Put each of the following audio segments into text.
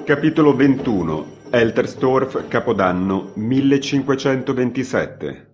Capitolo 21. Elterstorf, Capodanno 1527.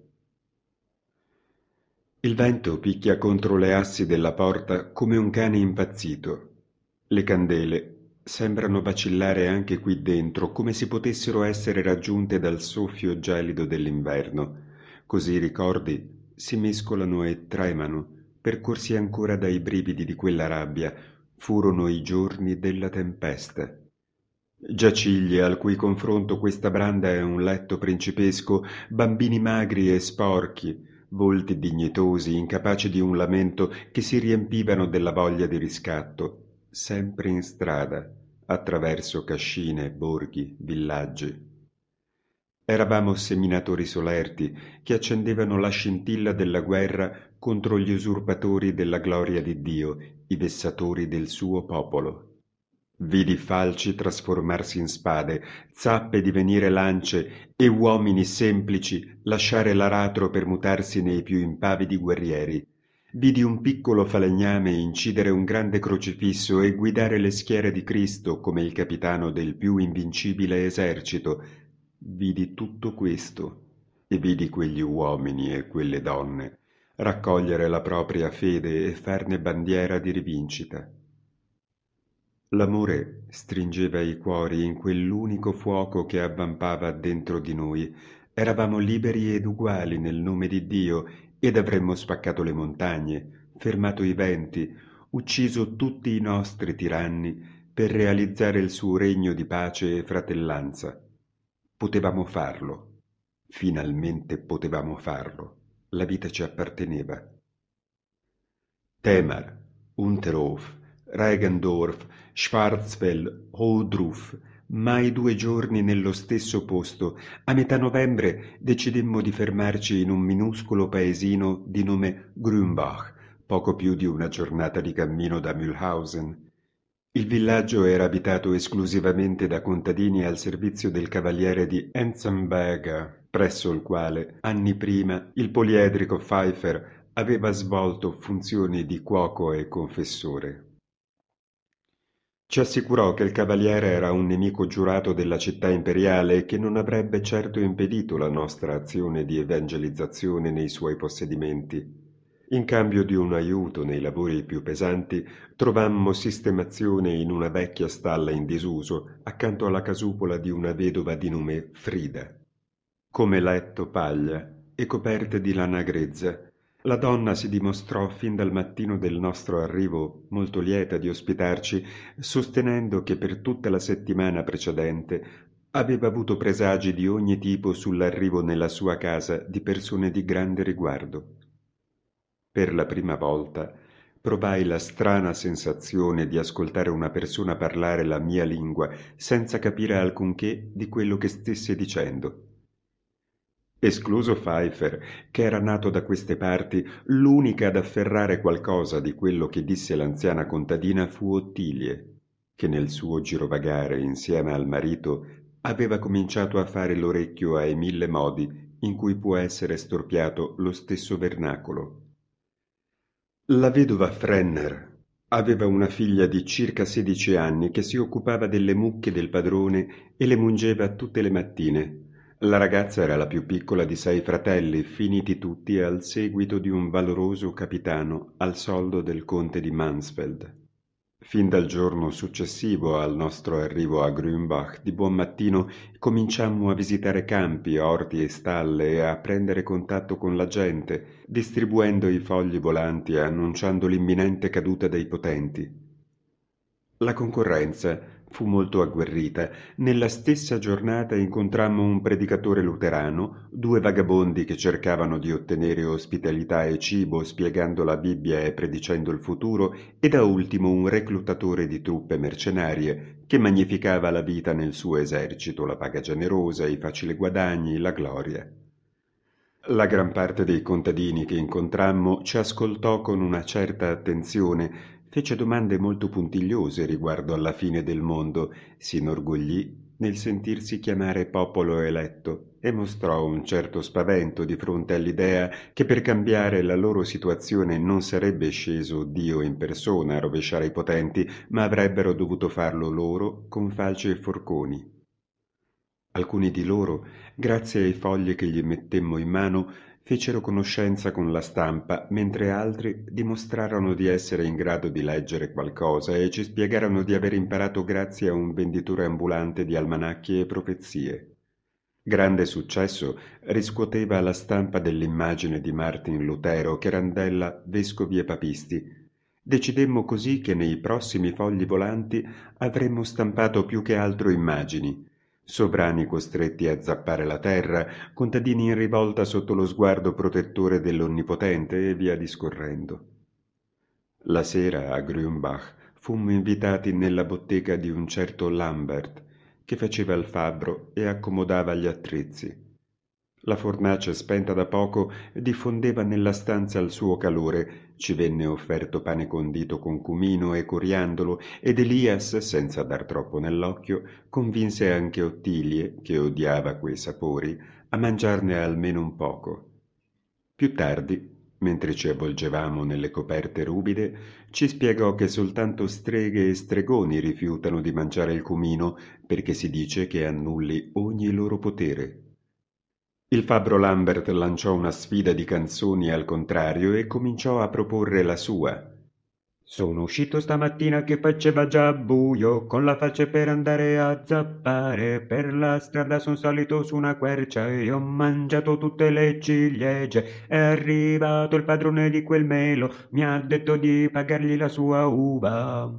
Il vento picchia contro le assi della porta come un cane impazzito. Le candele sembrano vacillare anche qui dentro, come se potessero essere raggiunte dal soffio gelido dell'inverno. Così i ricordi si mescolano e tremano, percorsi ancora dai brividi di quella rabbia. Furono i giorni della tempesta. Giaciglie al cui confronto questa branda è un letto principesco, bambini magri e sporchi, volti dignitosi, incapaci di un lamento, che si riempivano della voglia di riscatto, sempre in strada, attraverso cascine, borghi, villaggi. Eravamo seminatori solerti che accendevano la scintilla della guerra contro gli usurpatori della gloria di Dio, i vessatori del suo popolo. Vidi falci trasformarsi in spade, zappe divenire lance e uomini semplici lasciare l'aratro per mutarsi nei più impavidi guerrieri. Vidi un piccolo falegname incidere un grande crocifisso e guidare le schiere di Cristo come il capitano del più invincibile esercito. Vidi tutto questo e vidi quegli uomini e quelle donne raccogliere la propria fede e farne bandiera di rivincita. L'amore stringeva i cuori in quell'unico fuoco che avvampava dentro di noi. Eravamo liberi ed uguali nel nome di Dio ed avremmo spaccato le montagne, fermato i venti, ucciso tutti i nostri tiranni per realizzare il suo regno di pace e fratellanza. Potevamo farlo. Finalmente potevamo farlo. La vita ci apparteneva. Temar, Unterhof, Regendorf, Schwarzfeld, Ohrdruf, mai 2 giorni nello stesso posto. A metà novembre decidemmo di fermarci in un minuscolo paesino di nome Grünbach, poco più di una giornata di cammino da Mühlhausen. Il villaggio era abitato esclusivamente da contadini al servizio del cavaliere di Enzensberger, presso il quale, anni prima, il poliedrico Pfeiffer aveva svolto funzioni di cuoco e confessore. Ci assicurò che il cavaliere era un nemico giurato della città imperiale e che non avrebbe certo impedito la nostra azione di evangelizzazione nei suoi possedimenti. In cambio di un aiuto nei lavori più pesanti, trovammo sistemazione in una vecchia stalla in disuso, accanto alla casupola di una vedova di nome Frida. Come letto paglia e coperte di lana grezza, la donna si dimostrò fin dal mattino del nostro arrivo molto lieta di ospitarci, sostenendo che per tutta la settimana precedente aveva avuto presagi di ogni tipo sull'arrivo nella sua casa di persone di grande riguardo. Per la prima volta provai la strana sensazione di ascoltare una persona parlare la mia lingua senza capire alcunché di quello che stesse dicendo. Escluso Pfeiffer, che era nato da queste parti, l'unica ad afferrare qualcosa di quello che disse l'anziana contadina fu Ottilie, che nel suo girovagare insieme al marito aveva cominciato a fare l'orecchio ai 1000 modi in cui può essere storpiato lo stesso vernacolo. La vedova Frenner aveva una figlia di circa 16 anni che si occupava delle mucche del padrone e le mungeva tutte le mattine. La ragazza era la più piccola di 6 fratelli, finiti tutti al seguito di un valoroso capitano al soldo del conte di Mansfeld. Fin dal giorno successivo al nostro arrivo a Grünbach, di buon mattino cominciammo a visitare campi, orti e stalle e a prendere contatto con la gente, distribuendo i fogli volanti e annunciando l'imminente caduta dei potenti. La concorrenza fu molto agguerrita. Nella stessa giornata incontrammo un predicatore luterano, 2 vagabondi che cercavano di ottenere ospitalità e cibo spiegando la Bibbia e predicendo il futuro, e da ultimo un reclutatore di truppe mercenarie che magnificava la vita nel suo esercito, la paga generosa, i facili guadagni, la gloria. La gran parte dei contadini che incontrammo ci ascoltò con una certa attenzione, fece domande molto puntigliose riguardo alla fine del mondo, si inorgoglì nel sentirsi chiamare popolo eletto e mostrò un certo spavento di fronte all'idea che per cambiare la loro situazione non sarebbe sceso Dio in persona a rovesciare i potenti, ma avrebbero dovuto farlo loro con falci e forconi. Alcuni di loro, grazie ai fogli che gli mettemmo in mano, fecero conoscenza con la stampa, mentre altri dimostrarono di essere in grado di leggere qualcosa e ci spiegarono di aver imparato grazie a un venditore ambulante di almanacchi e profezie. Grande successo riscuoteva la stampa dell'immagine di Martin Lutero che randella vescovi e papisti. Decidemmo così che nei prossimi fogli volanti avremmo stampato più che altro immagini, sovrani costretti a zappare la terra, contadini in rivolta sotto lo sguardo protettore dell'Onnipotente e via discorrendo. La sera a Grünbach fummo invitati nella bottega di un certo Lambert, che faceva il fabbro e accomodava gli attrezzi. La fornace spenta da poco diffondeva nella stanza il suo calore, ci venne offerto pane condito con cumino e coriandolo ed Elias, senza dar troppo nell'occhio, convinse anche Ottilie, che odiava quei sapori, a mangiarne almeno un poco. Più tardi, mentre ci avvolgevamo nelle coperte ruvide, ci spiegò che soltanto streghe e stregoni rifiutano di mangiare il cumino perché si dice che annulli ogni loro potere. Il fabbro Lambert lanciò una sfida di canzoni al contrario e cominciò a proporre la sua. Sono uscito stamattina che faceva già buio, con la falce per andare a zappare, per la strada son salito su una quercia e ho mangiato tutte le ciliegie. È arrivato il padrone di quel melo, mi ha detto di pagargli la sua uva.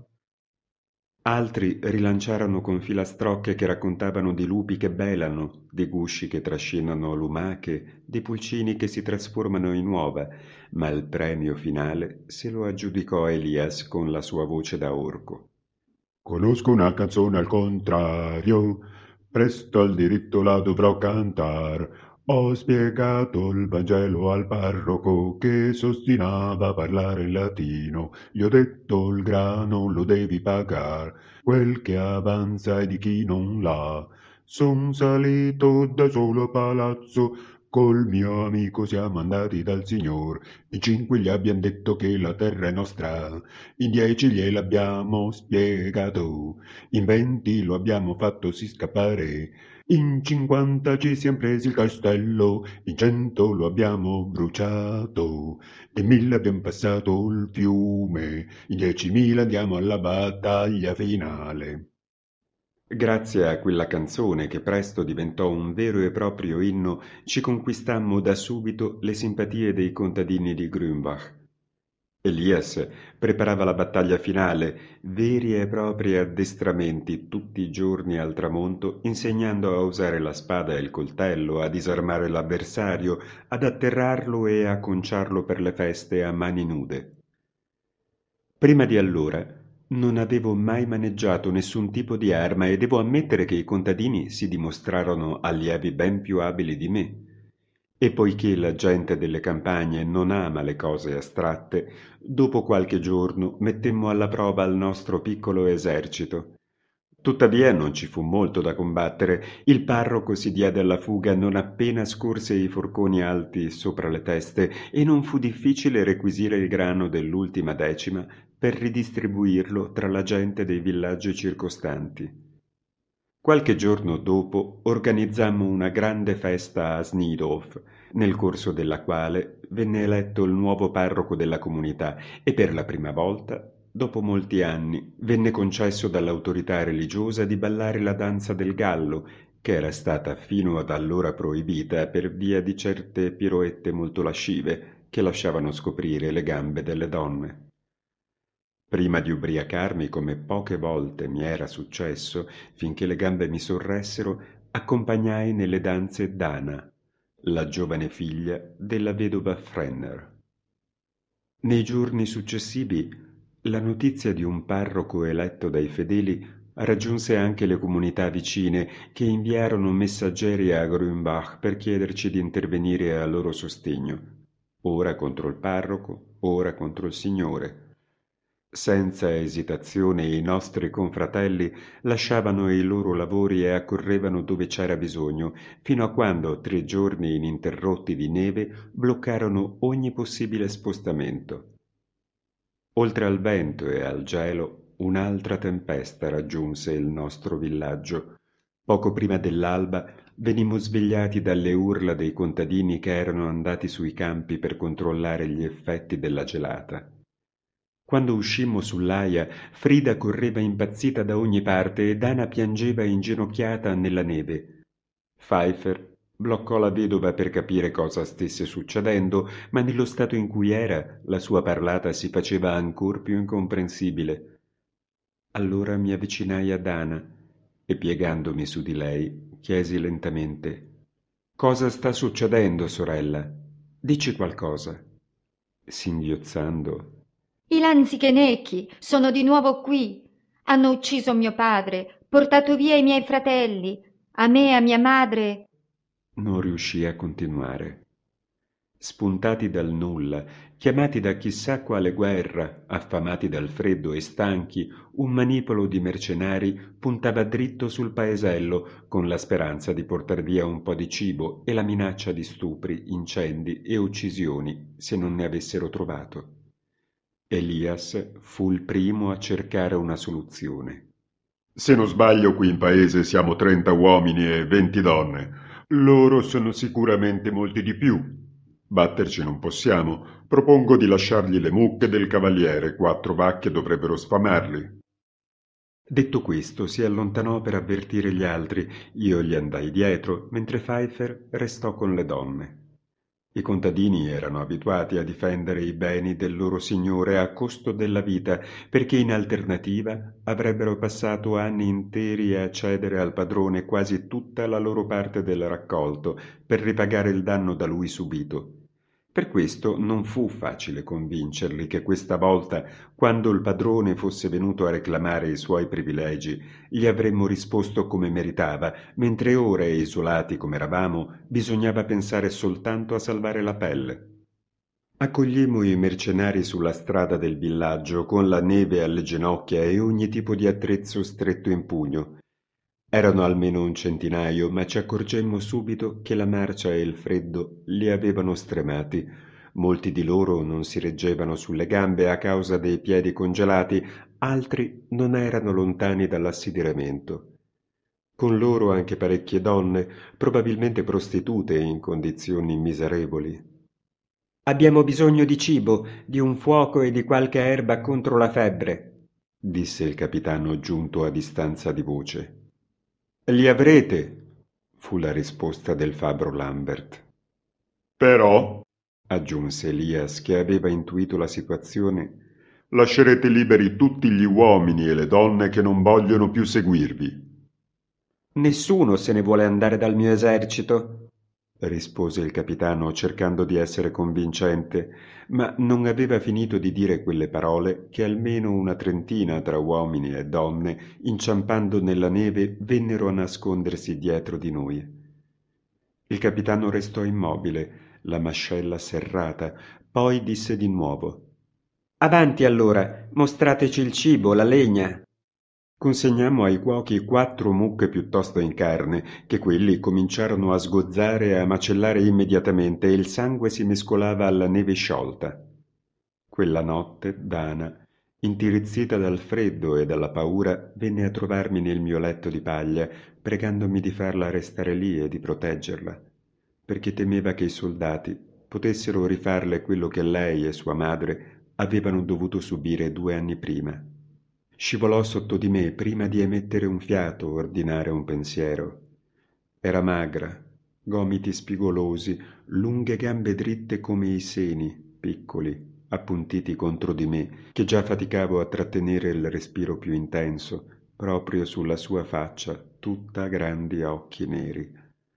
Altri rilanciarono con filastrocche che raccontavano di lupi che belano, di gusci che trascinano lumache, di pulcini che si trasformano in uova, ma il premio finale se lo aggiudicò Elias con la sua voce da orco. Conosco una canzone al contrario, presto al diritto la dovrò cantar. Ho spiegato il Vangelo al parroco che s'ostinava a parlare in latino. Gli ho detto il grano lo devi pagar, quel che avanza è di chi non l'ha. Son salito da solo a palazzo, col mio amico siamo andati dal Signor. In 5 gli abbiamo detto che la terra è nostra, in 10 gliel'abbiamo spiegato, in 20 lo abbiamo fatto sì scappare, in 50 ci siamo presi il castello, in 100 lo abbiamo bruciato, in 1000 abbiamo passato il fiume, in 10.000 andiamo alla battaglia finale. Grazie a quella canzone, che presto diventò un vero e proprio inno, ci conquistammo da subito le simpatie dei contadini di Grünbach. Elias preparava la battaglia finale, veri e propri addestramenti tutti i giorni al tramonto, insegnando a usare la spada e il coltello, a disarmare l'avversario, ad atterrarlo e a conciarlo per le feste a mani nude. Prima di allora non avevo mai maneggiato nessun tipo di arma e devo ammettere che i contadini si dimostrarono allievi ben più abili di me. E poiché la gente delle campagne non ama le cose astratte, dopo qualche giorno mettemmo alla prova il nostro piccolo esercito. Tuttavia non ci fu molto da combattere, il parroco si diede alla fuga non appena scorse i forconi alti sopra le teste e non fu difficile requisire il grano dell'ultima decima per ridistribuirlo tra la gente dei villaggi circostanti. Qualche giorno dopo organizzammo una grande festa a Snidorf, nel corso della quale venne eletto il nuovo parroco della comunità e per la prima volta, dopo molti anni, venne concesso dall'autorità religiosa di ballare la danza del gallo, che era stata fino ad allora proibita per via di certe piroette molto lascive che lasciavano scoprire le gambe delle donne. Prima di ubriacarmi, come poche volte mi era successo, finché le gambe mi sorressero, accompagnai nelle danze Dana, la giovane figlia della vedova Frenner. Nei giorni successivi, la notizia di un parroco eletto dai fedeli raggiunse anche le comunità vicine che inviarono messaggeri a Grünbach per chiederci di intervenire a loro sostegno, ora contro il parroco, ora contro il Signore. Senza esitazione i nostri confratelli lasciavano i loro lavori e accorrevano dove c'era bisogno, fino a quando 3 giorni ininterrotti di neve bloccarono ogni possibile spostamento. Oltre al vento e al gelo, un'altra tempesta raggiunse il nostro villaggio. Poco prima dell'alba venimmo svegliati dalle urla dei contadini che erano andati sui campi per controllare gli effetti della gelata. Quando uscimmo sull'aia, Frida correva impazzita da ogni parte e Dana piangeva inginocchiata nella neve. Pfeiffer bloccò la vedova per capire cosa stesse succedendo, ma nello stato in cui era, la sua parlata si faceva ancor più incomprensibile. Allora mi avvicinai a Dana e, piegandomi su di lei, chiesi lentamente: «Cosa sta succedendo, sorella? Dici qualcosa». Singhiozzando: I lanzichenecchi sono di nuovo qui. Hanno ucciso mio padre, portato via i miei fratelli, a me e a mia madre. Non riuscii a continuare. Spuntati dal nulla, chiamati da chissà quale guerra, affamati dal freddo e stanchi, un manipolo di mercenari puntava dritto sul paesello con la speranza di portar via un po' di cibo e la minaccia di stupri, incendi e uccisioni se non ne avessero trovato. Elias fu il primo a cercare una soluzione. Se non sbaglio, qui in paese siamo 30 uomini e 20 donne. Loro sono sicuramente molti di più. Batterci non possiamo. Propongo di lasciargli le mucche del cavaliere. 4 vacche dovrebbero sfamarli. Detto questo, si allontanò per avvertire gli altri. Io gli andai dietro, mentre Pfeiffer restò con le donne. I contadini erano abituati a difendere i beni del loro signore a costo della vita, perché in alternativa avrebbero passato anni interi a cedere al padrone quasi tutta la loro parte del raccolto per ripagare il danno da lui subito. Per questo non fu facile convincerli che questa volta, quando il padrone fosse venuto a reclamare i suoi privilegi, gli avremmo risposto come meritava, mentre ora, isolati come eravamo, bisognava pensare soltanto a salvare la pelle. Accogliemmo i mercenari sulla strada del villaggio con la neve alle ginocchia e ogni tipo di attrezzo stretto in pugno. Erano almeno un centinaio, ma ci accorgemmo subito che la marcia e il freddo li avevano stremati. Molti di loro non si reggevano sulle gambe a causa dei piedi congelati, altri non erano lontani dall'assidiramento. Con loro anche parecchie donne, probabilmente prostitute in condizioni miserevoli. «Abbiamo bisogno di cibo, di un fuoco e di qualche erba contro la febbre», disse il capitano giunto a distanza di voce. «Li avrete», fu la risposta del fabbro Lambert. Però, aggiunse Elias, che aveva intuito la situazione, lascerete liberi tutti gli uomini e le donne che non vogliono più seguirvi. «Nessuno se ne vuole andare dal mio esercito», rispose il capitano cercando di essere convincente, ma non aveva finito di dire quelle parole che almeno una trentina tra uomini e donne, inciampando nella neve, vennero a nascondersi dietro di noi. Il capitano restò immobile, la mascella serrata, poi disse di nuovo: «Avanti allora, mostrateci il cibo, la legna». Consegnammo ai cuochi 4 mucche piuttosto in carne, che quelli cominciarono a sgozzare e a macellare immediatamente e il sangue si mescolava alla neve sciolta. Quella notte Dana, intirizzita dal freddo e dalla paura, venne a trovarmi nel mio letto di paglia, pregandomi di farla restare lì e di proteggerla, perché temeva che i soldati potessero rifarle quello che lei e sua madre avevano dovuto subire 2 anni prima. Scivolò sotto di me prima di emettere un fiato, ordinare un pensiero. Era magra, gomiti spigolosi, lunghe gambe dritte come i seni, piccoli, appuntiti contro di me, che già faticavo a trattenere il respiro più intenso, proprio sulla sua faccia, tutta grandi occhi neri.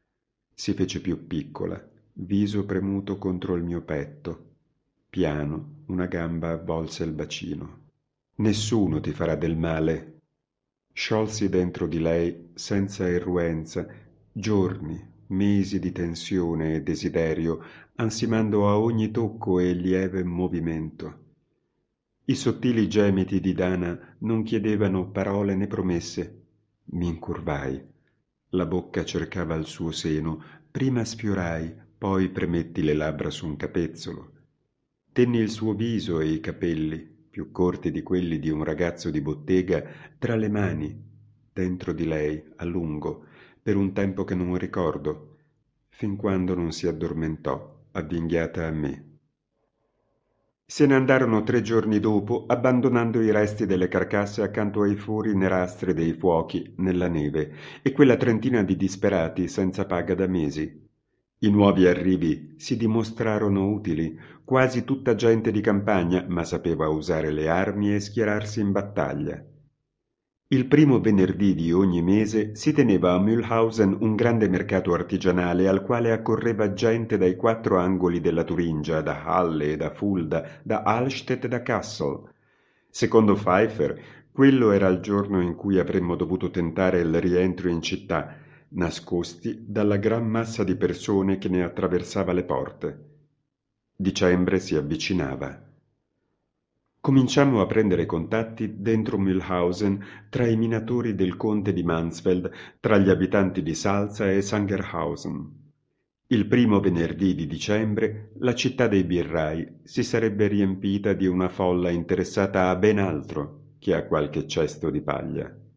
Si fece più piccola, viso premuto contro il mio petto. Piano, una gamba avvolse il bacino. «Nessuno ti farà del male». Sciolsi dentro di lei, senza irruenza, giorni, mesi di tensione e desiderio, ansimando a ogni tocco e lieve movimento. I sottili gemiti di Dana non chiedevano parole né promesse. Mi incurvai. La bocca cercava il suo seno, prima sfiorai, poi premetti le labbra su un capezzolo. Tenni il suo viso e i capelli, più corti di quelli di un ragazzo di bottega, tra le mani, dentro di lei, a lungo, per un tempo che non ricordo, fin quando non si addormentò, avvinghiata a me. Se ne andarono 3 giorni dopo, abbandonando i resti delle carcasse accanto ai fori nerastri dei fuochi, nella neve, e quella trentina di disperati senza paga da mesi. I nuovi arrivi si dimostrarono utili, quasi tutta gente di campagna, ma sapeva usare le armi e schierarsi in battaglia. Il primo venerdì di ogni mese si teneva a Mühlhausen un grande mercato artigianale al quale accorreva gente dai 4 angoli della Turingia, da Halle, da Fulda, da Allstedt e da Kassel. Secondo Pfeiffer, quello era il giorno in cui avremmo dovuto tentare il rientro in città, nascosti dalla gran massa di persone che ne attraversava le porte. Dicembre si avvicinava. Cominciammo a prendere contatti dentro Mühlhausen tra i minatori del conte di Mansfeld, tra gli abitanti di Salza e Sangerhausen. Il primo venerdì di dicembre la città dei birrai si sarebbe riempita di una folla interessata a ben altro che a qualche cesto di paglia.